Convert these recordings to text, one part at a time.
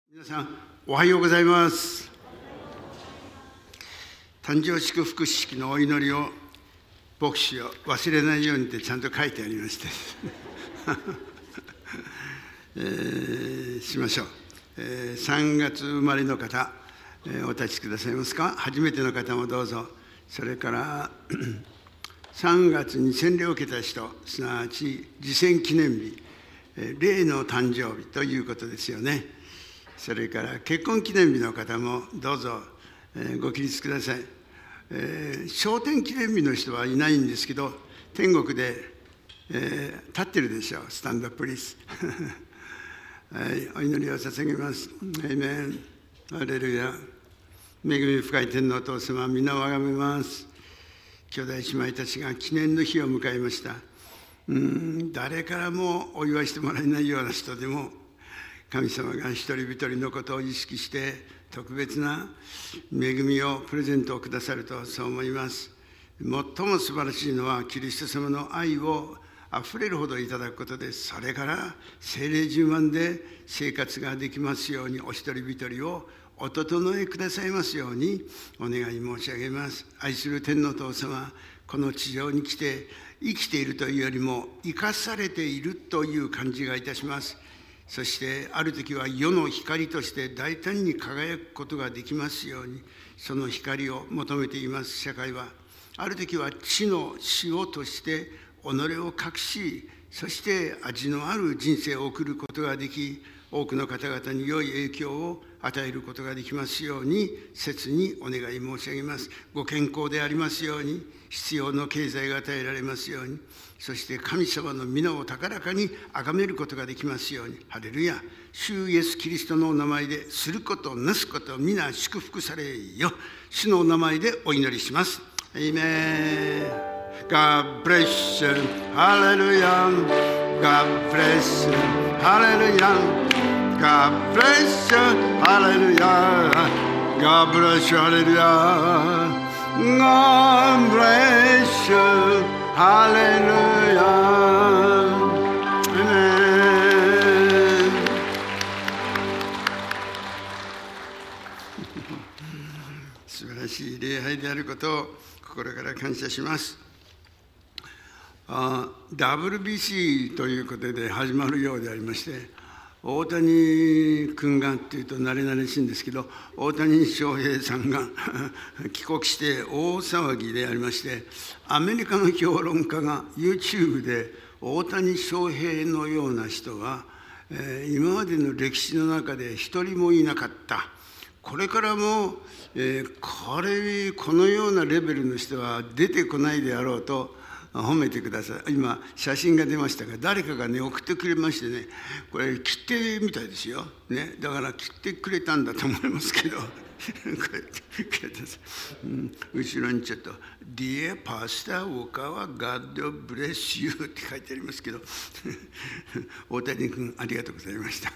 皆さんおはようございます。誕生祝福式のお祈りを牧師を忘れないようにってちゃんと書いてありましてしましょう。3月生まれの方、お立ちくださいますか。初めての方もどうぞ。それから3月に洗礼を受けた人、すなわち次戦記念日、霊の誕生日ということですよね。それから結婚記念日の方もどうぞご起立ください。昇天記念日の人はいないんですけど、天国で立ってるでしょう。スタンドアップリーズはい、お祈りを捧げます。アーメン。ハレルヤ。恵み深い天のお父様、皆をあがめます。兄弟姉妹たちが記念の日を迎えました。誰からもお祝いしてもらえないような人でも、神様が一人一人のことを意識して特別な恵みをプレゼントをくださるとそう思います。最も素晴らしいのはキリスト様の愛をあふれるほどいただくことです。それから聖霊充満で生活ができますように、お一人一人をお整えくださいますようにお願い申し上げます。愛する天のお父様、この地上に来て生きているというよりも生かされているという感じがいたします。そしてある時は世の光として大胆に輝くことができますように、その光を求めています社会は。ある時は地の塩として己を隠し、そして味のある人生を送ることができ、多くの方々に良い影響を与えることができますように切にお願い申し上げます。ご健康でありますように、必要の経済が与えられますように、そして神様の皆を高らかに崇めることができますように。ハレルヤ。主イエスキリストのお名前ですることなすこと皆祝福されよ。主のお名前でお祈りします。アーメン。God bless you. Hallelujah. God bless you. Hallelujah. God bless you. Hallelujah. God bless you. Hallelujah. God bless you. Hallelujah. Amen. 素晴らしい礼拝であることを心から感謝します。WBC ということで始まるようでありまして、大谷君がっていうと慣れ慣れしいんですけど、大谷翔平さんが帰国して大騒ぎでありまして、アメリカの評論家が YouTube で大谷翔平のような人は、今までの歴史の中で一人もいなかった。これからも、このようなレベルの人は出てこないであろうと褒めてください。今写真が出ましたが、誰かがね送ってくれましてね、これ切手みたいですよ、ね、だから切ってくれたんだと思いますけどこうやってくれた、後ろにちょっと「Dear Pastor Okawa God bless you」って書いてありますけど大谷君ありがとうございました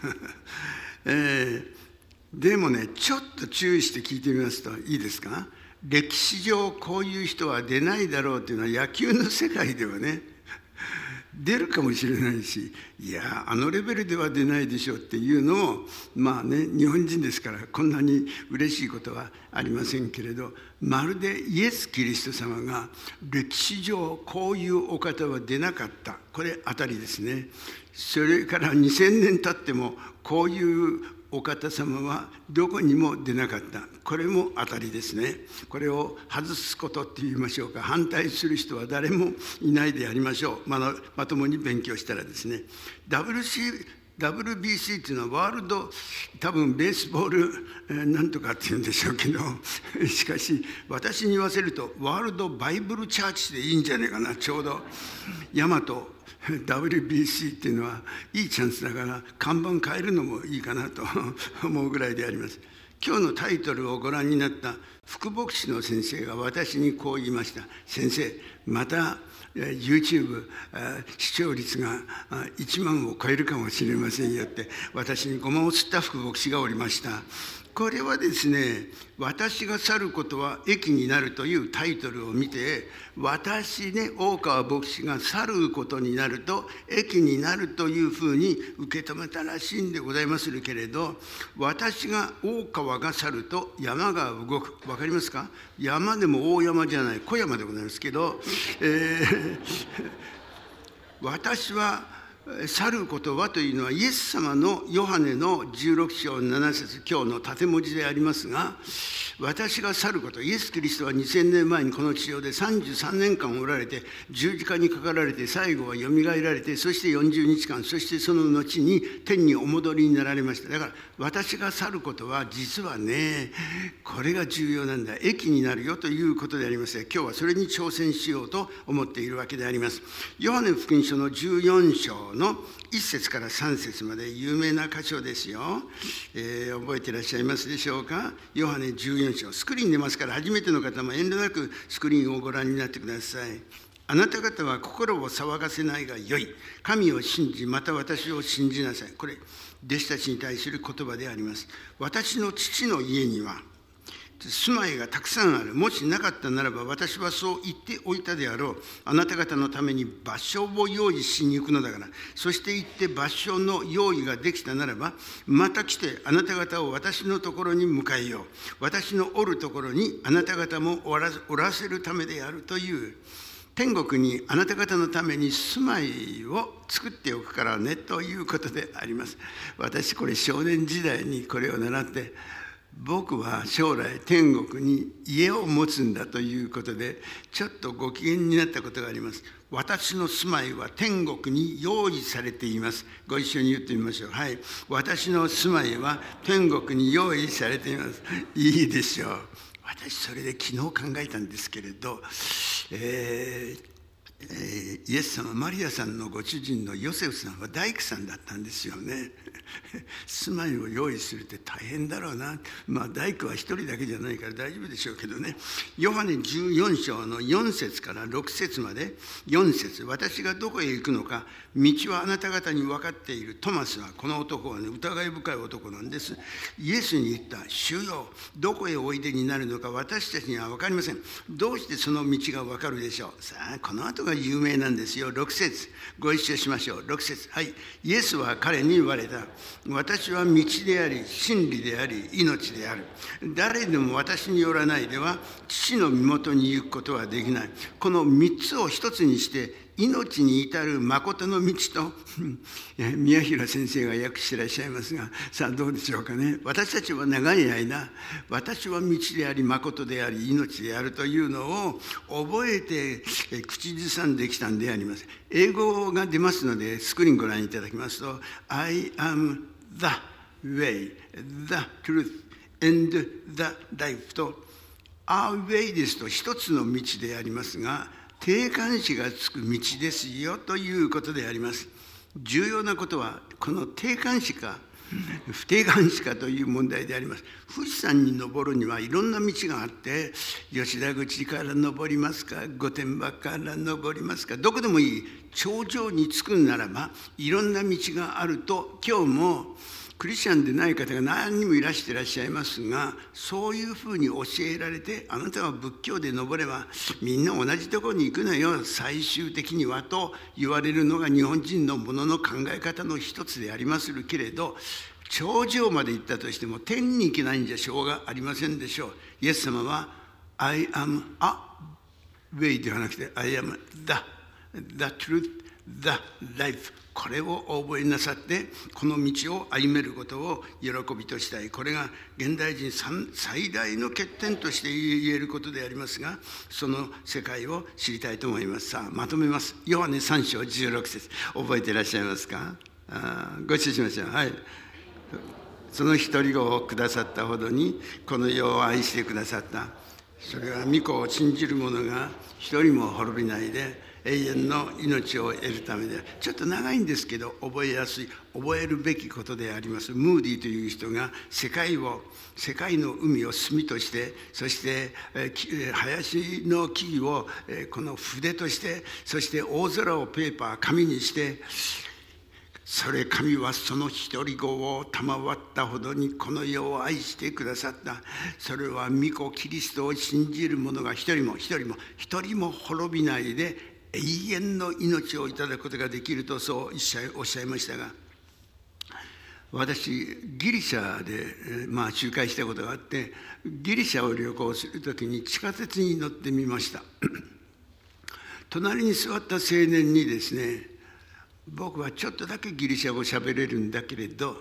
でもね、ちょっと注意して聞いてみますといいですか。歴史上こういう人は出ないだろうというのは野球の世界ではね出るかもしれないし、いやあのレベルでは出ないでしょうっていうのをまあね、日本人ですからこんなに嬉しいことはありませんけれど、まるでイエス・キリスト様が歴史上こういうお方は出なかった、これ当たりですね。それから2000年経ってもこういうお方様はどこにも出なかった、これも当たりですね。これを外すことって言いましょうか、反対する人は誰もいないでありましょう。まともに勉強したらですね、WBC っていうのはワールド多分ベースボールなんとかっていうんでしょうけど、しかし私に言わせるとワールドバイブルチャーチでいいんじゃないかな。ちょうど大和WBC っていうのはいいチャンスだから看板変えるのもいいかなと思うぐらいであります。今日のタイトルをご覧になった副牧師の先生が私にこう言いました。先生、また YouTube 視聴率が1万を超えるかもしれませんよって私にごまを吸った副牧師がおりました。 これはですね、私が去ることは益になるというタイトルを見て、私ね、大川牧師が去ることになると益になるというふうに受け止めたらしいんでございますけれど、私が大川が去ると山が動く。わかりますか？山でも大山じゃない、小山でございますけど、私は去る言葉というのは、イエス様のヨハネの16章7節、今日の縦文字でありますが、私が去ること、イエス・キリストは2000年前にこの地上で33年間おられて、十字架にかかられて、最後はよみがえられて、そして40日間、そしてその後に天にお戻りになられました。だから私が去ることは、実はね、これが重要なんだ、益になるよということでありますが、今日はそれに挑戦しようと思っているわけであります。ヨハネ福音書の14章の1節から3節まで有名な箇所ですよ。覚えていらっしゃいますでしょうか。ヨハネ14章、スクリーン出ますから、初めての方も遠慮なくスクリーンをご覧になってください。あなた方は心を騒がせないがよい。神を信じ、また私を信じなさい。これ、弟子たちに対する言葉であります。私の父の家には住まいがたくさんある。もしなかったならば、私はそう言っておいたであろう。あなた方のために場所を用意しに行くのだから。そして行って場所の用意ができたならば、また来てあなた方を私のところに迎えよう。私のおるところにあなた方もおらせるためであるという。天国にあなた方のために住まいを作っておくからねということであります。私これ少年時代にこれを習って、僕は将来天国に家を持つんだということで、ちょっとご機嫌になったことがあります。私の住まいは天国に用意されています。ご一緒に言ってみましょう。はい。私の住まいは天国に用意されています。いいでしょう。私それで昨日考えたんですけれど、イエス様、マリアさんのご主人のヨセフさんは大工さんだったんですよね。住まいを用意するって大変だろうな。まあ大工は一人だけじゃないから大丈夫でしょうけどね。ヨハネ14章の4節から6節まで、4節、私がどこへ行くのか道はあなた方に分かっている。トマスは、この男はね、疑い深い男なんです。イエスに言った。主よ、どこへおいでになるのか私たちには分かりません。どうしてその道が分かるでしょう。さあ、この後が有名なんですよ。6節ご一緒しましょう。6節、はい。イエスは彼に言われた。私は道であり、真理であり、命である。誰でも私によらないでは、父の身元に行くことはできない。この3つを一つにして、命に至る誠の道と宮平先生が訳していらっしゃいますが、さあどうでしょうかね。私たちは長い間、私は道であり誠であり命であるというのを覚えて口ずさんできたんであります。英語が出ますのでスクリーンご覧いただきますと、 I am the way, the truth and the life と、 Our way ですと一つの道でありますが、定冠詞がつく道ですよということであります。重要なことはこの定冠詞か不定冠詞かという問題であります。富士山に登るにはいろんな道があって、吉田口から登りますか、御殿場から登りますか、どこでもいい。頂上に着くならばいろんな道があると、今日もクリスチャンでない方が何人もいらしていらっしゃいますが、そういうふうに教えられて、あなたは仏教で登ればみんな同じところに行くのよ、最終的にはと言われるのが日本人のものの考え方の一つでありますけれど、頂上まで行ったとしても天に行けないんじゃしょうがありませんでしょう。イエス様は I am a way ではなくて I am the truth, the life、これをお覚えなさってこの道を歩めることを喜びとしたい。これが現代人最大の欠点として言えることでありますが、その世界を知りたいと思います。さあまとめます。ヨハネ3章16節、覚えていらっしゃいますか。ご一緒しましょう。はい。その一人子をくださったほどにこの世を愛してくださった。それは御子を信じる者が一人も滅びないで永遠の命を得るためで、ちょっと長いんですけど覚えやすい、覚えるべきことであります。ムーディという人が世界の海を墨として、そして林の木々をこの筆として、そして大空をペーパー紙にしてそれ神はその一人子を賜ったほどにこの世を愛してくださった。それは御子キリストを信じる者が一人も滅びないで永遠の命をいただくことができるとそうおっしゃいましたが、私ギリシャで仲介したことがあって、ギリシャを旅行するときに地下鉄に乗ってみました。隣に座った青年にですね、僕はちょっとだけギリシャ語を喋れるんだけど、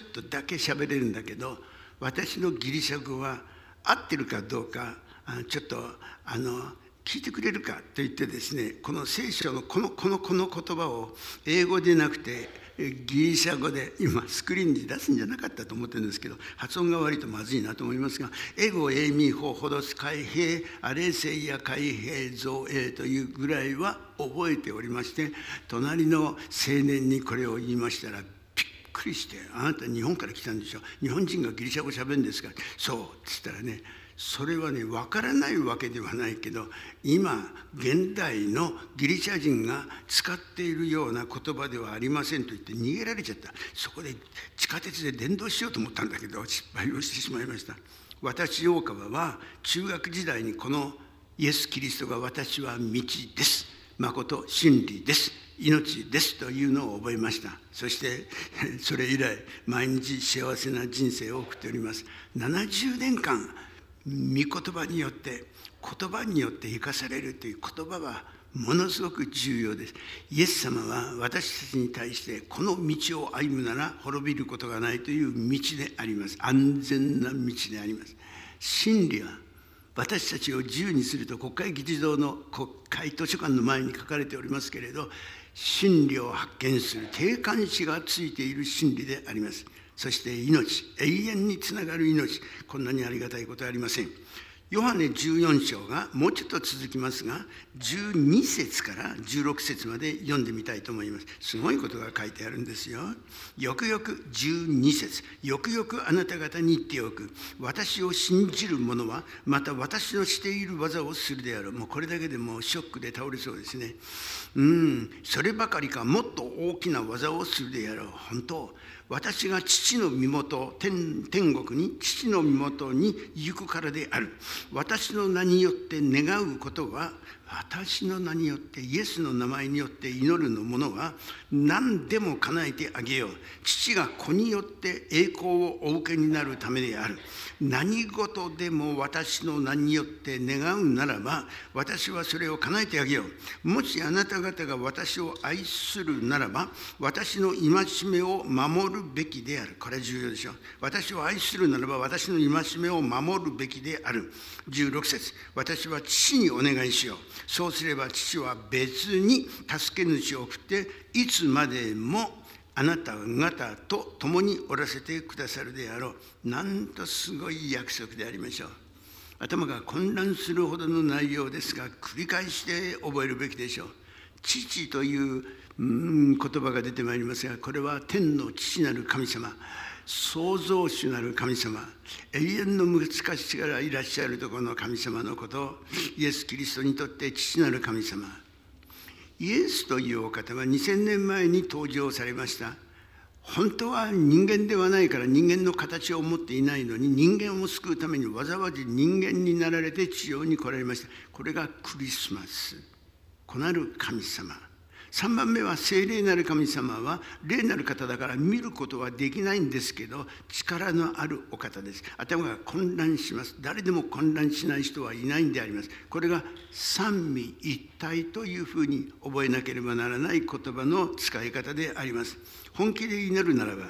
私のギリシャ語は合ってるかどうか、ちょっと聞いてくれるかと言ってですね、この聖書のこの言葉を英語でなくてギリシャ語で今スクリーンに出すんじゃなかったと思ってるんですけど、発音が悪いとまずいなと思いますが、エゴエミホホドス海兵アレセイヤ海兵造営というぐらいは覚えておりまして、隣の青年にこれを言いましたらびっくりして、あなた日本から来たんでしょ、日本人がギリシャ語しゃべるんですか。そうって言ったらね、それはね、分からないわけではないけど、今現代のギリシャ人が使っているような言葉ではありませんと言って逃げられちゃった。そこで地下鉄で伝道しようと思ったんだけど失敗をしてしまいました。私大川は中学時代にこのイエス・キリストが私は道です、誠、真理です、命ですというのを覚えました。そしてそれ以来毎日幸せな人生を送っております。70年間御言葉によって生かされるという言葉はものすごく重要です。イエス様は私たちに対してこの道を歩むなら滅びることがないという道であります。安全な道であります。真理は私たちを自由にすると国会議事堂の国会図書館の前に書かれておりますけれど、真理を発見する定冠詞がついている真理であります。そして命、永遠につながる命、こんなにありがたいことはありません。ヨハネ14章がもうちょっと続きますが、12節から16節まで読んでみたいと思います。すごいことが書いてあるんですよ。よくよく12節、よくよくあなた方に言っておく。私を信じる者はまた私のしている技をするであろう。もうこれだけでもうショックで倒れそうですね。そればかりかもっと大きな技をするであろう。本当、私が父の身元、天国に父の身元に行くからである。私の名によって願うことは、私の名によってイエスの名前によって祈るのものは何でも叶えてあげよう。父が子によって栄光をお受けになるためである。何事でも私の名によって願うならば、私はそれを叶えてあげよう。もしあなた方が私を愛するならば、私の戒めを守るべきである。これ重要でしょ。私を愛するならば、私の戒めを守るべきである。16節、私は父にお願いしよう。そうすれば父は別に助け主を送って、いつまでもあなた方と共におらせてくださるであろう。なんとすごい約束でありましょう。頭が混乱するほどの内容ですが、繰り返して覚えるべきでしょう。父という言葉が出てまいりますが、これは天の父なる神様、創造主なる神様、永遠の昔からいらっしゃるところの神様のことを、イエス・キリストにとって父なる神様。イエスというお方は2000年前に登場されました。本当は人間ではないから人間の形を持っていないのに、人間を救うためにわざわざ人間になられて地上に来られました。これがクリスマス。子なる神様。3番目は聖霊なる神様は霊なる方だから見ることはできないんですけど、力のあるお方です。頭が混乱します。誰でも混乱しない人はいないんであります。これが三位一体というふうに覚えなければならない言葉の使い方であります。本気で祈るならば、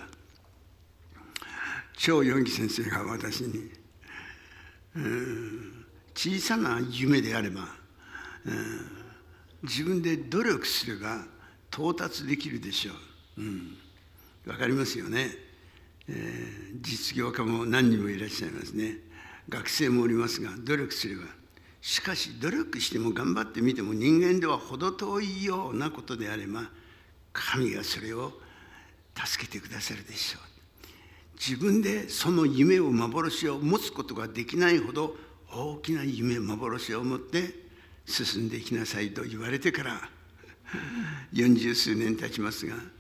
張四義先生が私に、小さな夢であれば、自分で努力すれば到達できるでしょう。わかりますよね。実業家も何人もいらっしゃいますね。学生もおりますが、努力すれば。しかし努力しても頑張ってみても人間では程遠いようなことであれば、神がそれを助けてくださるでしょう。自分でその夢を幻を持つことができないほど大きな夢幻を持って進んでいきなさいと言われてから40数年経ちますが、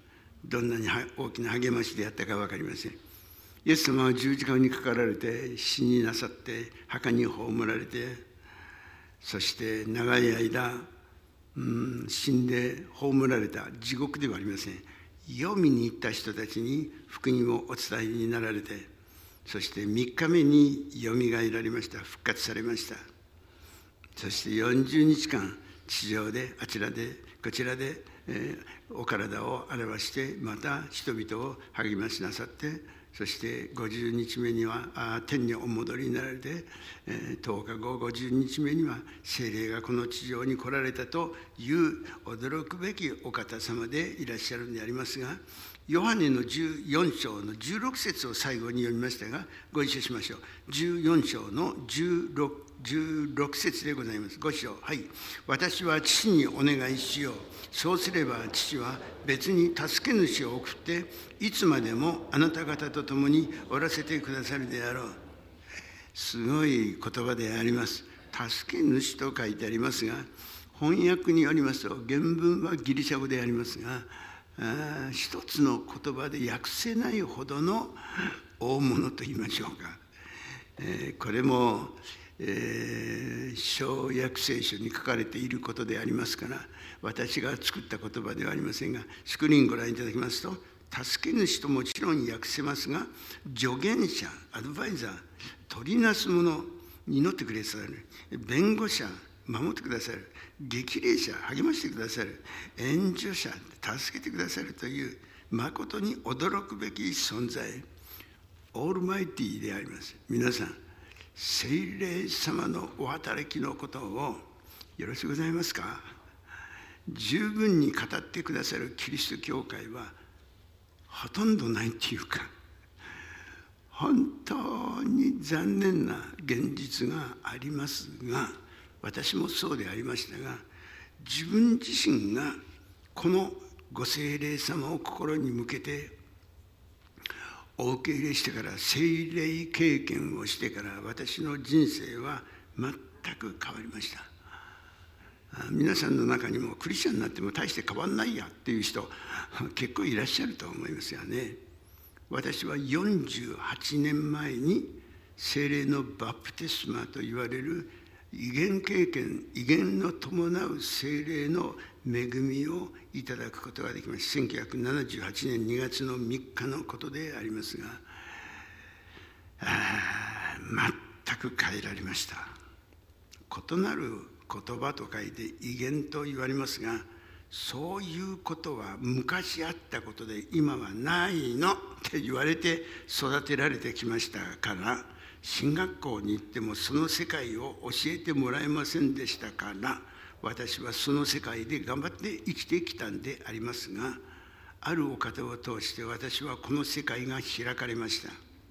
どんなに大きな励ましであったか分かりません。イエス様は十字架にかかられて死になさって墓に葬られて、そして長い間、死んで葬られた地獄ではありません。黄泉に行った人たちに福音をお伝えになられて、そして3日目によみがえられました。復活されました。そして40日間地上であちらでこちらで、お体を表してまた人々を励ましなさって、そして50日目には天にお戻りになられて、10日後50日目には聖霊がこの地上に来られたという驚くべきお方様でいらっしゃるのでありますが、ヨハネの14章の16節を最後に読みましたが、ご一緒しましょう。14章の16節でございます。ご一緒。はい。私は父にお願いしよう。そうすれば父は別に助け主を送っていつまでもあなた方と共におらせてくださるであろう。すごい言葉であります。助け主と書いてありますが、翻訳によりますと原文はギリシャ語でありますが、一つの言葉で訳せないほどの大物と言いましょうか。これも、小訳聖書に書かれていることでありますから、私が作った言葉ではありませんが、スクリーンご覧いただきますと、助け主ともちろん訳せますが、助言者、アドバイザー、取りなす者、祈ってくださる、弁護者、守ってくださる、激励者、励ましてくださる、援助者、助けてくださるという誠に驚くべき存在、オールマイティーであります。皆さん、聖霊様のお働きのことをよろしくございますか？十分に語ってくださるキリスト教会はほとんどないっていうか、本当に残念な現実がありますが、私もそうでありましたが、自分自身がこのご聖霊様を心に向けてお受け入れしてから、聖霊経験をしてから、私の人生は全く変わりました。皆さんの中にもクリスチャンになっても大して変わんないやっていう人結構いらっしゃると思いますよね。私は48年前に聖霊のバプテスマと言われる異言経験、異言の伴う聖霊の恵みをいただくことができました。1978年2月の3日のことでありますが、全く変えられました。異なる言葉と書いて異言と言われますが、そういうことは昔あったことで今はないのって言われて育てられてきましたから、進学校に行ってもその世界を教えてもらえませんでしたから、私はその世界で頑張って生きてきたんでありますが、あるお方を通して私はこの世界が開かれました。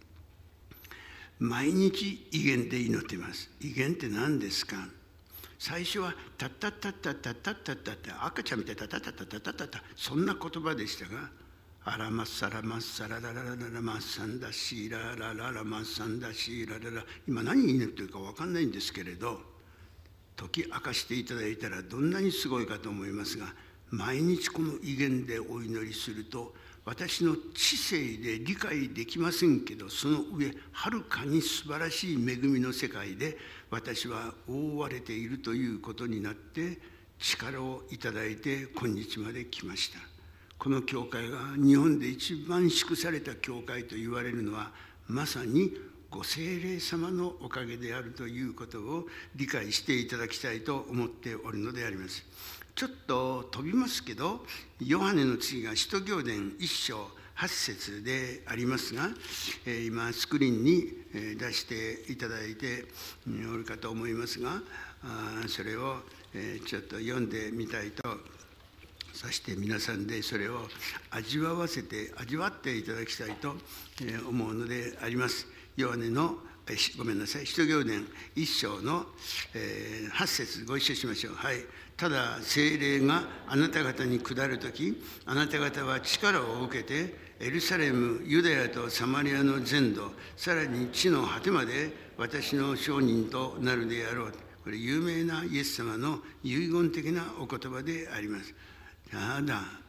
毎日異言で祈っています。異言って何ですか？最初はタッタッタッタッタッタッタッタッタ、赤ちゃんみたいなタッタッタッタッタッタッタ、そんな言葉でしたが、あらまっさらまっさらららららまっさんだしららららまっさんだしららら、今何祈ってるか分かんないんですけれど、解き明かしていただいたらどんなにすごいかと思いますが、毎日この異言でお祈りすると、私の知性で理解できませんけど、その上はるかに素晴らしい恵みの世界で私は覆われているということになって、力をいただいて今日まで来ました。この教会が日本で一番祝された教会と言われるのは、まさにご聖霊様のおかげであるということを理解していただきたいと思っておるのであります。ちょっと飛びますけど、ヨハネの次が使徒行伝1章8節でありますが、今スクリーンに出していただいておるかと思いますが、それをちょっと読んでみたいと、そして皆さんでそれを味わっていただきたいと思うのであります。ヨハネの使徒行伝1章の8節ご一緒しましょう。はい。ただ聖霊があなた方に下るとき、あなた方は力を受けてエルサレム、ユダヤとサマリアの全土、さらに地の果てまで私の証人となるであろう。これ有名なイエス様の遺言的なお言葉であります。ただ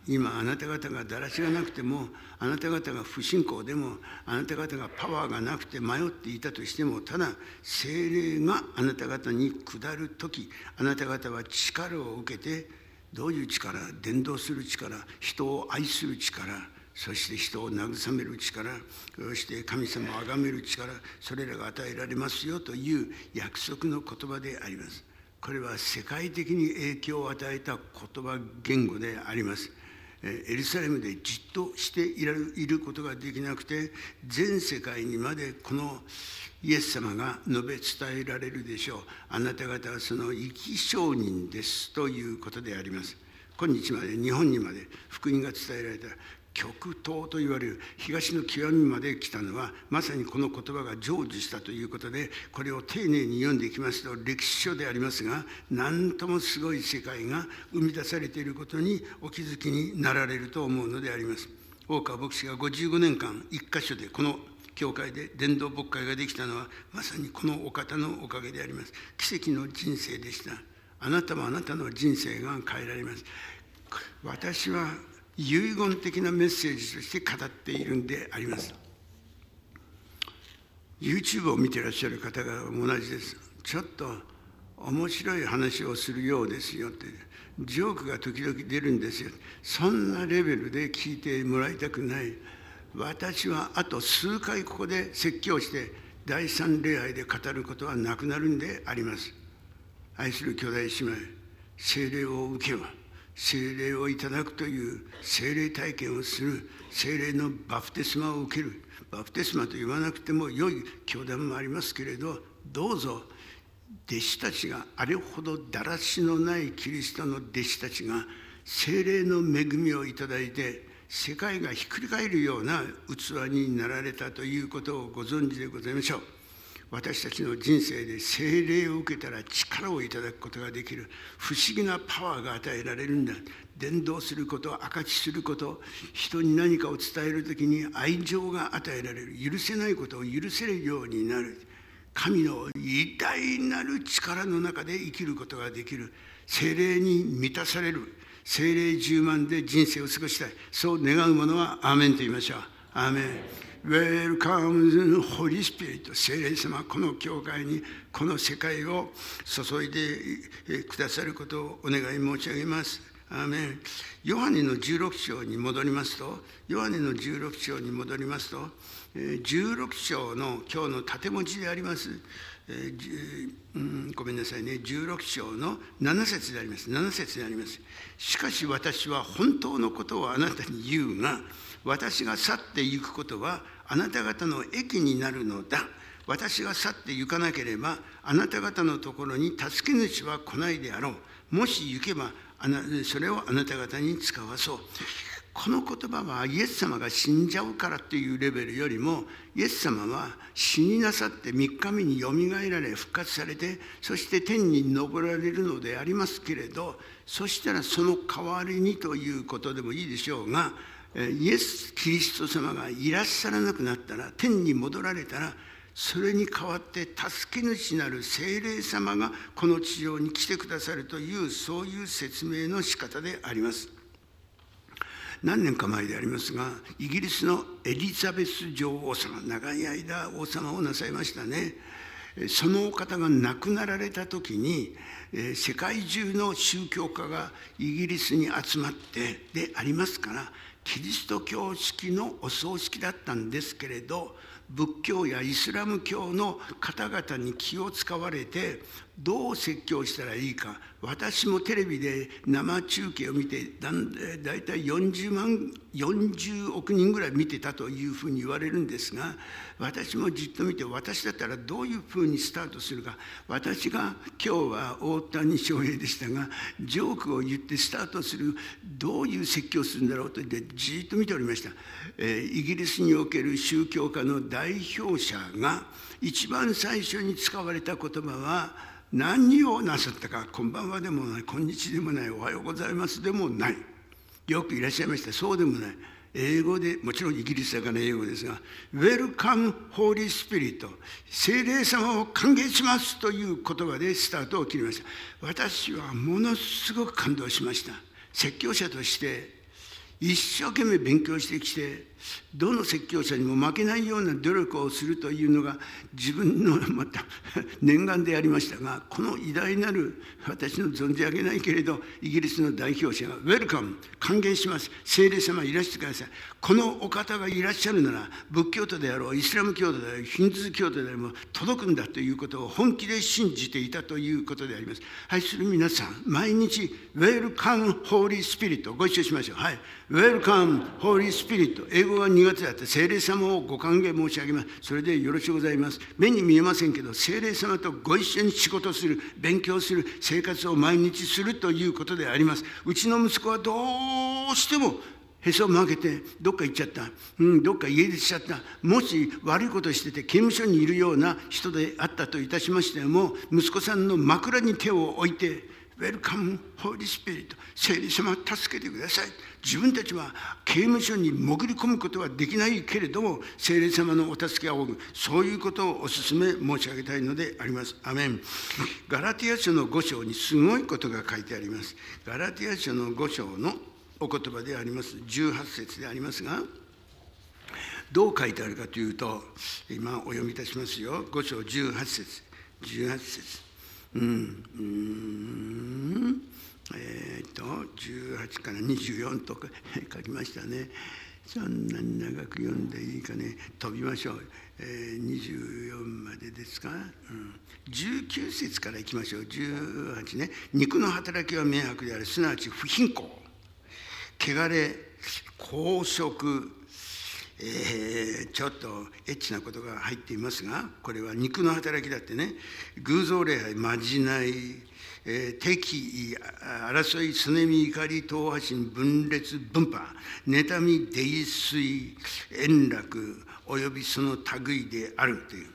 今あなた方がだらしがなくても、あなた方が不信仰でも、あなた方がパワーがなくて迷っていたとしても、ただ聖霊があなた方に下るとき、あなた方は力を受けて、どういう力？伝道する力、人を愛する力、そして人を慰める力、そして神様を崇める力、それらが与えられますよという約束の言葉であります。これは世界的に影響を与えた言葉言語であります。エルサレムでじっとしていることができなくて、全世界にまでこのイエス様が述べ伝えられるでしょう。あなた方はその生き証人ですということであります。今日まで日本にまで福音が伝えられた極東といわれる東の極みまで来たのは、まさにこの言葉が成就したということで、これを丁寧に読んでいきますと歴史書でありますが、何ともすごい世界が生み出されていることにお気づきになられると思うのであります。大川牧師が55年間一箇所でこの教会で伝道牧会ができたのは、まさにこのお方のおかげであります。奇跡の人生でした。あなたもあなたの人生が変えられます。私は遺言的なメッセージとして語っているんであります。YouTube を見ていらっしゃる方が同じです。ちょっと面白い話をするようですよって、ジョークが時々出るんですよ。そんなレベルで聞いてもらいたくない。私はあと数回ここで説教して第三礼拝で語ることはなくなるんであります。愛する兄弟姉妹、聖霊を受けば、聖霊をいただくという聖霊体験をする、聖霊のバプテスマを受ける。バプテスマと言わなくても良い教団もありますけれど、どうぞ弟子たちが、あれほどだらしのないキリストの弟子たちが聖霊の恵みをいただいて、世界がひっくり返るような器になられたということをご存知でございましょう。私たちの人生で聖霊を受けたら力をいただくことができる、不思議なパワーが与えられるんだ。伝道すること、証しすること、人に何かを伝えるときに愛情が与えられる、許せないことを許せるようになる、神の偉大なる力の中で生きることができる、聖霊に満たされる、聖霊充満で人生を過ごしたい、そう願う者はアーメンと言いましょう。アーメン。Welcome Holy Spirit。聖霊様、この教会にこの世界を注いでくださることをお願い申し上げます。アーメン。ヨハネの16章に戻りますと、16章の今日の縦文字であります、ごめんなさいね、16章の7節であります。7節であります。しかし私は本当のことをあなたに言うが、私が去って行くことはあなた方の益になるのだ。私が去って行かなければあなた方のところに助け主は来ないであろう。もし行けばそれをあなた方に使わそう。この言葉はイエス様が死んじゃうからというレベルよりも、イエス様は死になさって3日目によみがえられ復活されて、そして天に昇られるのでありますけれど、そしたらその代わりにということでもいいでしょうが、イエス・キリスト様がいらっしゃらなくなったら、天に戻られたら、それに代わって助け主なる聖霊様がこの地上に来てくださるという、そういう説明の仕方であります。何年か前でありますが、イギリスのエリザベス女王様、長い間王様をなさいましたね。そのお方が亡くなられた時に、世界中の宗教家がイギリスに集まってでありますから、キリスト教式のお葬式だったんですけれど、仏教やイスラム教の方々に気を使われて、どう説教したらいいか、私もテレビで生中継を見てだいたい40億人ぐらい見てたというふうに言われるんですが、私もじっと見て、私だったらどういうふうにスタートするか、私が今日は大谷翔平でしたが、ジョークを言ってスタートする、どういう説教をするんだろうと言ってじっと見ておりました。イギリスにおける宗教家の代表者が一番最初に使われた言葉は、何をなさったか、こんばんはでもない、こんにちでもない、おはようございますでもない。よくいらっしゃいました。そうでもない。英語で、もちろんイギリスだから英語ですが、Welcome Holy Spirit、聖霊様を歓迎しますという言葉でスタートを切りました。私はものすごく感動しました。説教者として一生懸命勉強してきて、どの説教者にも負けないような努力をするというのが自分のまた念願でありましたが、この偉大なる、私の存じ上げないけれどイギリスの代表者がウェルカム、歓迎します、聖霊様いらしてください、このお方がいらっしゃるなら仏教徒であろう、イスラム教徒であろう、ヒンズー教徒であろう、届くんだということを本気で信じていたということであります。愛する皆さん、毎日ウェルカムホーリースピリット、ご一緒しましょう。はい、ウェルカムホーリースピリット、英語が苦手だった聖霊様をご歓迎申し上げます。それでよろしゅうございます。目に見えませんけど、聖霊様とご一緒に仕事する、勉強する、生活を毎日するということであります。うちの息子はどうしてもへそを曲げてどっか行っちゃった、どっか家出しちゃった、もし悪いことしてて刑務所にいるような人であったといたしましても、息子さんの枕に手を置いて、ウェルカムホーリースピリット、聖霊様助けてください。自分たちは刑務所に潜り込むことはできないけれども、聖霊様のお助けを仰ぐ、そういうことをお勧め申し上げたいのであります。アメン。ガラティア書の5章にすごいことが書いてあります。ガラティア書の5章のお言葉であります18節でありますが、どう書いてあるかというと、今お読みいたしますよ。5章18節18節18から24とか書きましたね。そんなに長く読んでいいかね。飛びましょう。24までですか。19節からいきましょう。18ね。肉の働きは明白である。すなわち不貧困、汚れ、公職、ちょっとエッチなことが入っていますが、これは肉の働きだってね。偶像礼拝、まじない、敵意、争い、すねみ、怒り、党派心、分裂、分派、妬み、泥酔、円楽、およびその類であるという。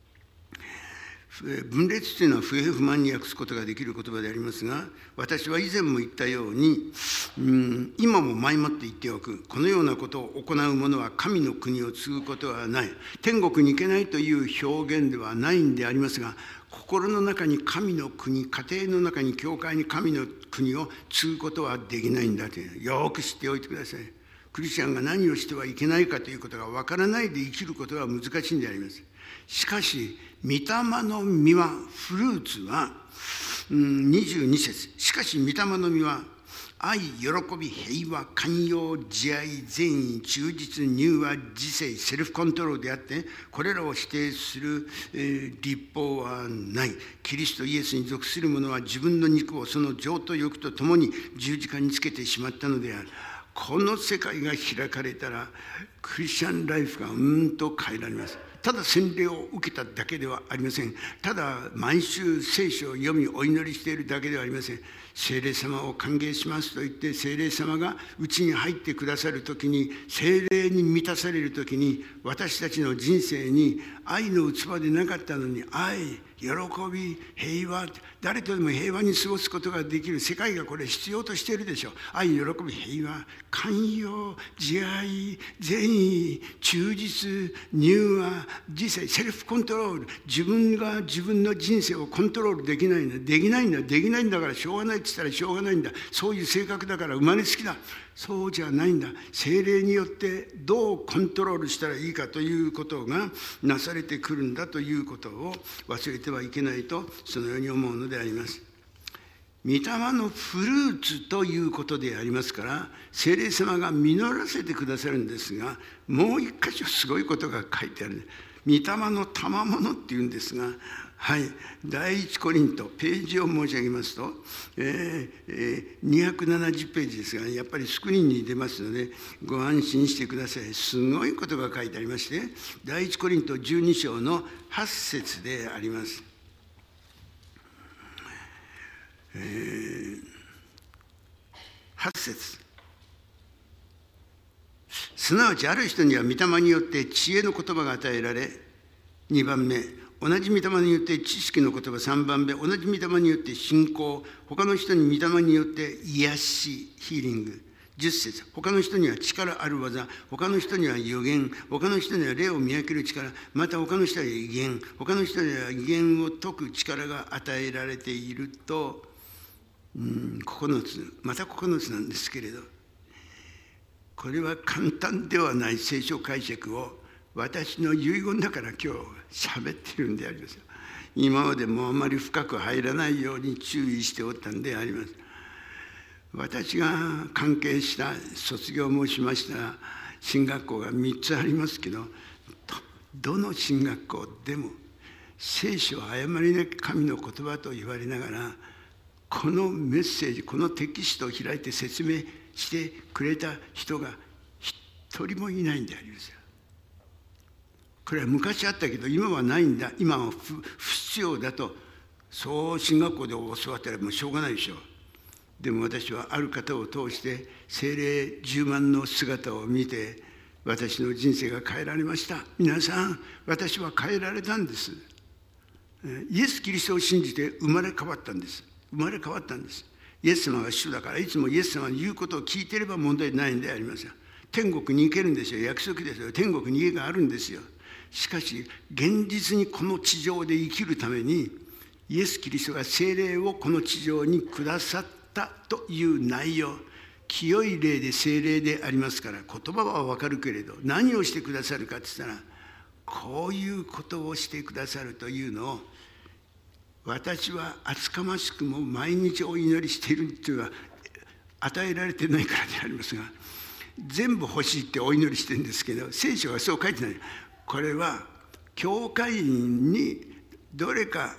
分裂というのは不平不満に訳すことができる言葉でありますが、私は以前も言ったように、今も前もって言っておく、このようなことを行う者は神の国を継ぐことはない、天国に行けないという表現ではないんでありますが、心の中に神の国、家庭の中に教会に神の国を継ぐことはできないんだという、よく知っておいてください。クリスチャンが何をしてはいけないかということが分からないで生きることは難しいんであります。しかし、御霊の実は、フルーツは、22節。しかし、御霊の実は、愛、喜び、平和、寛容、慈愛、善意、忠実、柔和、自制、セルフコントロールであって、これらを否定する、立法はない。キリストイエスに属する者は自分の肉をその情と欲とともに十字架につけてしまったのである。この世界が開かれたら、クリスチャンライフがと変えられます。ただ洗礼を受けただけではありません。ただ毎週聖書を読みお祈りしているだけではありません。聖霊様を歓迎しますと言って、聖霊様がうちに入ってくださるときに、聖霊に満たされるときに、私たちの人生に愛の器でなかったのに、愛、喜び、平和、誰とでも平和に過ごすことができる世界がこれ必要としているでしょう。愛、喜び、平和、寛容、慈愛、善意、忠実、柔和、自制、セルフコントロール。自分が自分の人生をコントロールできないんだ、できないんだからしょうがないって言ったらしょうがないんだ。そういう性格だから生まれつきだ。そうじゃないんだ。聖霊によってどうコントロールしたらいいかということがなされてくるんだということを忘れてはいけないと、そのように思うのであります。御霊のフルーツということでありますから、聖霊様が実らせてくださるんですが、もう一箇所すごいことが書いてある。御霊の賜物っていうんですが、はい、第一コリント、ページを申し上げますと、270ページですが、やっぱりスクリーンに出ますので、ご安心してください。すごいことが書いてありまして、第一コリント12章の8節であります。8節。すなわちある人には御霊によって知恵の言葉が与えられ、2番目、同じ御霊によって知識の言葉、3番目、同じ御霊によって信仰、他の人に御霊によって癒し、ヒーリング、10節、他の人には力ある技、他の人には預言、他の人には霊を見分ける力、また他の人には異言、他の人には異言を解く力が与えられていると、9つ、また9つなんですけれど、 これは簡単ではない聖書解釈を私の遺言だから今日喋ってるんであります。今までもあまり深く入らないように注意しておったんであります。私が関係した卒業もしました進学校が3つありますけど、どの進学校でも聖書は誤りなき神の言葉と言われながら、このメッセージ、このテキストを開いて説明してくれた人が一人もいないんでありますよ。これは昔あったけど今はないんだ、今は不必要だと、そう進学校で教わったらもうしょうがないでしょう。でも私はある方を通して聖霊充満の姿を見て、私の人生が変えられました。皆さん、私は変えられたんです。イエス・キリストを信じて生まれ変わったんです。生まれ変わったんです。イエス様が主だから、いつもイエス様の言うことを聞いていれば問題ないんでありますよ。天国に行けるんですよ。約束ですよ。天国に家があるんですよ。しかし現実にこの地上で生きるために、イエス・キリストが聖霊をこの地上にくださったという内容、清い霊で聖霊でありますから、言葉は分かるけれど何をしてくださるかって言ったら、こういうことをしてくださるというのを、私は厚かましくも毎日お祈りしているというのは与えられてないからでありますが、全部欲しいってお祈りしてるんですけど、聖書はそう書いてない。これは教会員にどれか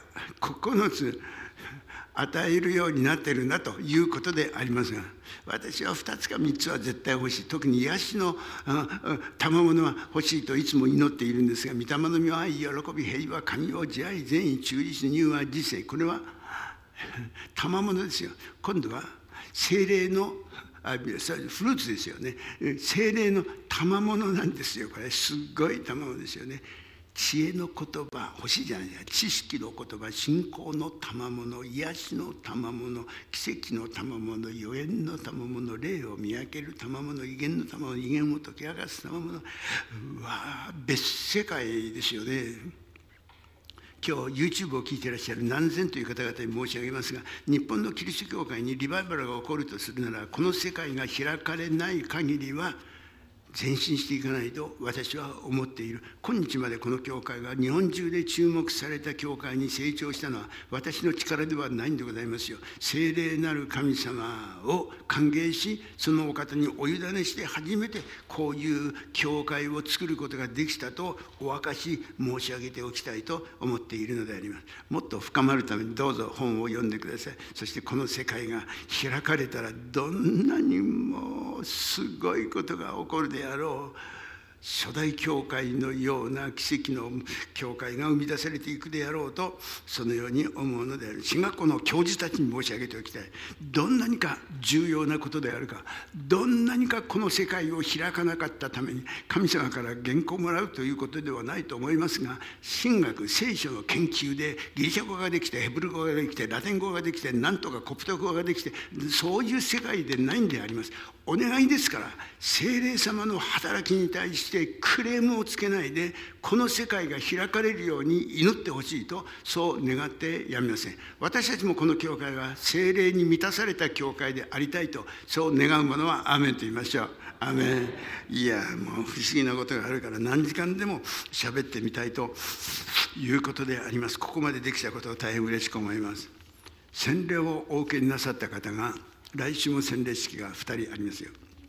9つ与えるようになっているんだということでありますが、私は2つか3つは絶対欲しい。特に癒しの賜物は欲しいといつも祈っているんですが、御霊の実は愛、喜び、平和、神を慈愛、善意、忠実、柔和、理性、これは賜物ですよ。今度は聖霊のフルーツですよね。聖霊の賜物なんですよ。これすっごい賜物ですよね。知恵の言葉欲しいじゃないですか。知識の言葉、信仰の賜物、癒しの賜物、奇跡の賜物、予言の賜物、霊を見分ける賜物、威厳の賜物、威厳を解き明かす賜物。うわ、別世界ですよね。今日 YouTube を聞いていらっしゃる何千という方々に申し上げますが、日本のキリスト教会にリバイバルが起こるとするなら、この世界が開かれない限りは前進していかないと私は思っている。今日までこの教会が日本中で注目された教会に成長したのは私の力ではないんでございますよ。聖霊なる神様を歓迎し、そのお方にお委ねして初めてこういう教会を作ることができたとお証し申し上げておきたいと思っているのであります。もっと深まるためにどうぞ本を読んでください。そしてこの世界が開かれたらどんなにもすごいことが起こるであろう。初代教会のような奇跡の教会が生み出されていくであろうと、そのように思うのである。進学校の教授たちに申し上げておきたい。どんなにか重要なことであるか、どんなにかこの世界を開かなかったために神様から原稿をもらうということではないと思いますが、神学聖書の研究でギリシャ語ができて、ヘブル語ができて、ラテン語ができて、なんとかコプト語ができて、そういう世界でないんであります。お願いですから、聖霊様の働きに対してクレームをつけないで、この世界が開かれるように祈ってほしいと、そう願ってやみません。私たちもこの教会が聖霊に満たされた教会でありたいと、そう願う者はアーメンと言いましょう。アーメン。いや、もう不思議なことがあるから何時間でも喋ってみたいということであります。ここまでできたことを大変嬉しく思います。洗礼をお受けになさった方が、来週も洗礼式が2人ありますよ。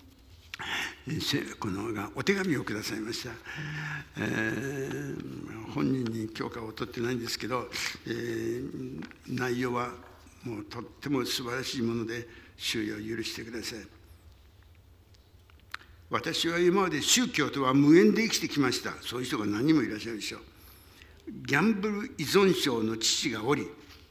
このがお手紙をくださいました。本人に許可を取ってないんですけど、内容はもうとっても素晴らしいもので、主よ許してください。私は今まで宗教とは無縁で生きてきました。そういう人が何人もいらっしゃるでしょう。ギャンブル依存症の父がおり、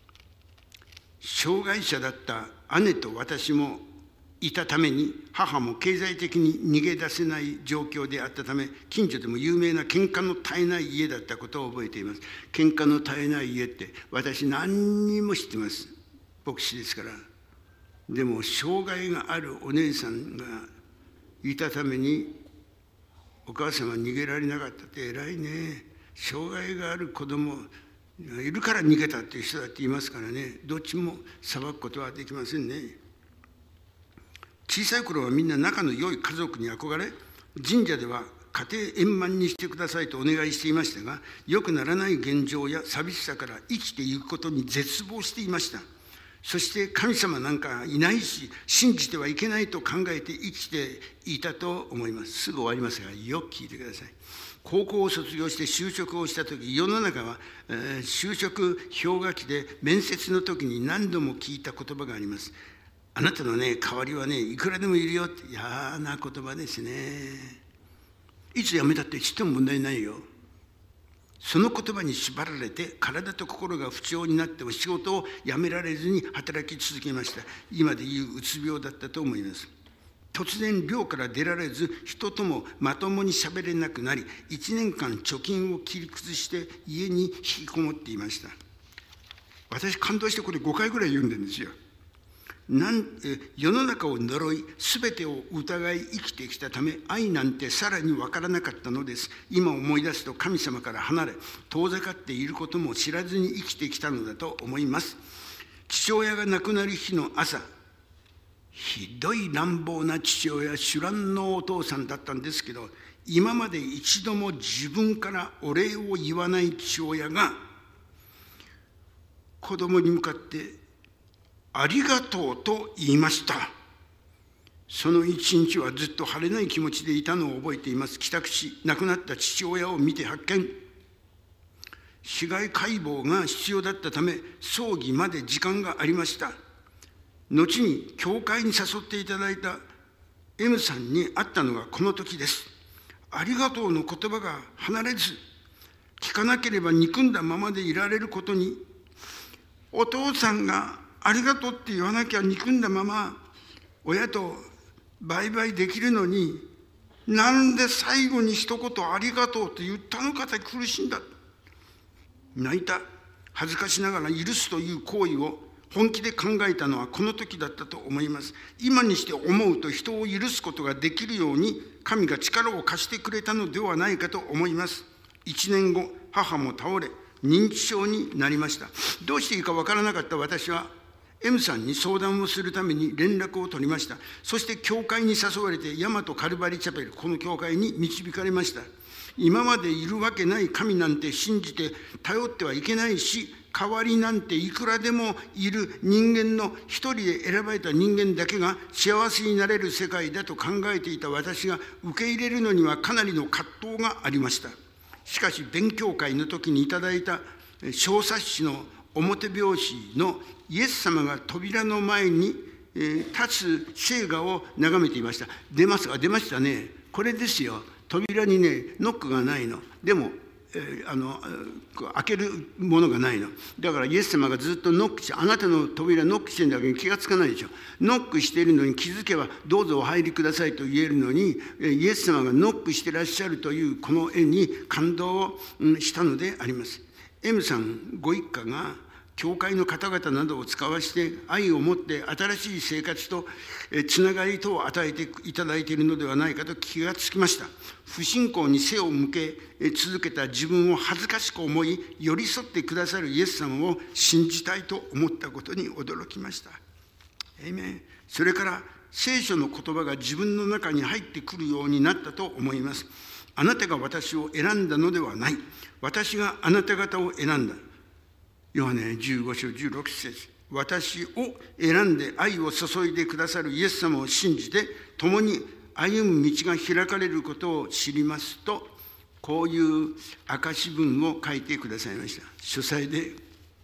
障害者だった姉と私もいたために、母も経済的に逃げ出せない状況であったため、近所でも有名な喧嘩の絶えない家だったことを覚えています。喧嘩の絶えない家って私何人も知ってます。牧師ですから。でも障害があるお姉さんがいたために、お母さんは逃げられなかったって、偉いね。障害がある子供いるから逃げたっていう人だっていますからね。どっちも裁くことはできませんね。 小さい頃はみんな仲の良い家族に憧れ、神社では家庭円満にしてくださいとお願いしていましたが、良くならない現状や寂しさから生きていくことに絶望していました。そして神様なんかいないし、信じてはいけないと考えて生きていたと思います。すぐ終わりますが、よく聞いてください。高校を卒業して就職をしたとき、世の中は、就職氷河期で面接の時に何度も聞いた言葉があります。あなたのね、代わりはね、いくらでもいるよって。嫌な言葉ですね。いつ辞めたってちっとも問題ないよ。その言葉に縛られて、体と心が不調になっても仕事を辞められずに働き続けました。今でいううつ病だったと思います。突然寮から出られず、人ともまともに喋れなくなり、1年間貯金を切り崩して家に引きこもっていました。私感動してこれ5回ぐらい読んでるんですよ。世の中を呪い、すべてを疑い生きてきたため、愛なんてさらに分からなかったのです。今思い出すと神様から離れ、遠ざかっていることも知らずに生きてきたのだと思います。父親が亡くなる日の朝、ひどい乱暴な父親、酒乱のお父さんだったんですけど、今まで一度も自分からお礼を言わない父親が、子供に向かって、ありがとうと言いました。その一日はずっと晴れない気持ちでいたのを覚えています。帰宅し、亡くなった父親を見て発見。死骸解剖が必要だったため、葬儀まで時間がありました。後に教会に誘っていただいた M さんに会ったのがこの時です。ありがとうの言葉が離れず、聞かなければ憎んだままでいられることに、お父さんがありがとうって言わなきゃ憎んだまま親とバイバイできるのに、なんで最後に一言ありがとうって言ったのかで苦しんだ。泣いた。恥ずかしながら許すという行為を本気で考えたのはこの時だったと思います。今にして思うと、人を許すことができるように神が力を貸してくれたのではないかと思います。1年後、母も倒れ認知症になりました。どうしていいかわからなかった私はM さんに相談をするために連絡を取りました。そして教会に誘われて大和カルバリチャペル、この教会に導かれました。今までいるわけない神なんて信じて頼ってはいけないし、代わりなんていくらでもいる人間の一人で選ばれた人間だけが幸せになれる世界だと考えていた私が受け入れるのにはかなりの葛藤がありました。しかし勉強会の時にいただいた小冊子の表表紙のイエス様が扉の前に立つ聖画を眺めていました。出ましたね。これですよ。扉にね、ノックがないの。でも、開けるものがないの。だからイエス様がずっとノックして、あなたの扉ノックしてるんだけど気がつかないでしょ。ノックしているのに気づけばどうぞお入りくださいと言えるのに、イエス様がノックしてらっしゃるというこの絵に感動をしたのであります。M さんご一家が教会の方々などを使わして愛を持って新しい生活とつながりとを与えていただいているのではないかと気がつきました。不信仰に背を向け続けた自分を恥ずかしく思い、寄り添ってくださるイエス様を信じたいと思ったことに驚きました。エイメン。それから聖書の言葉が自分の中に入ってくるようになったと思います。あなたが私を選んだのではない。私があなた方を選んだ。ヨハネ15章16節。私を選んで愛を注いでくださるイエス様を信じて、共に歩む道が開かれることを知りますと、こういう証文を書いてくださいました。書斎で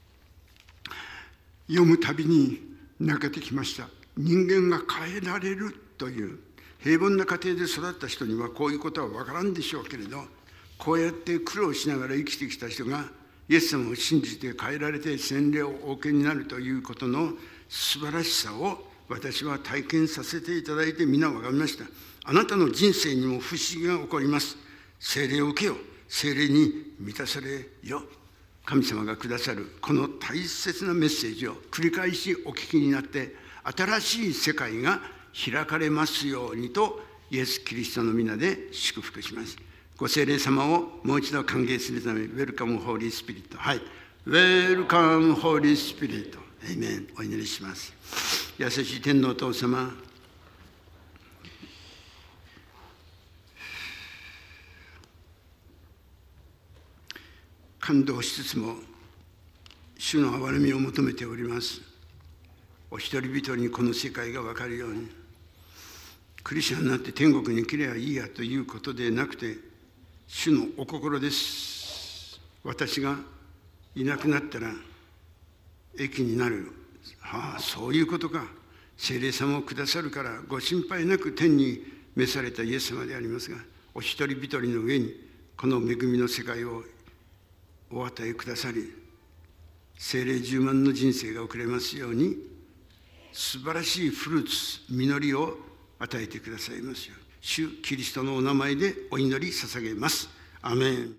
読むたびに泣けてきました。人間が変えられるという、平凡な家庭で育った人にはこういうことは分からんでしょうけれど、こうやって苦労しながら生きてきた人がイエス様を信じて変えられて洗礼をお受けになるということの素晴らしさを私は体験させていただいて皆分かりました。あなたの人生にも不思議が起こります。聖霊を受けよ。聖霊に満たされよ。神様がくださるこの大切なメッセージを繰り返しお聞きになって、新しい世界が開かれますようにとイエス・キリストの皆で祝福します。ご聖霊様をもう一度歓迎するため、ウェルカムホーリースピリット。はい。ウェルカムホーリースピリット。エイメン。お祈りします。優しい天のお父様、 感動しつつも、主の憐れみを求めております。お一人一人にこの世界が分かるように、クリスチャンになって天国に来ればいいやということでなくて、主のお心です。私がいなくなったら益になる。そういうことか。聖霊様をくださるからご心配なく天に召されたイエス様でありますが、お一人一人の上にこの恵みの世界をお与えくださり、聖霊充満の人生が送れますように、素晴らしいフルーツ、実りを与えてくださいますように、主キリストのお名前でお祈り捧げます。アメン。